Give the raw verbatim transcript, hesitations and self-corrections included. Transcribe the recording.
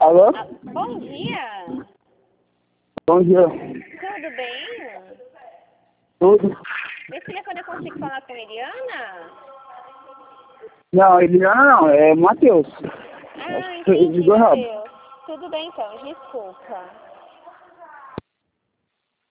Alô? Ah, bom dia. Bom dia. Tudo bem? Tudo? Esse telefone eu consigo falar com a Eliana? Não, Eliana não, é Matheus. Ah, Ele entendi, ligou errado. Matheus. Tudo bem então, desculpa.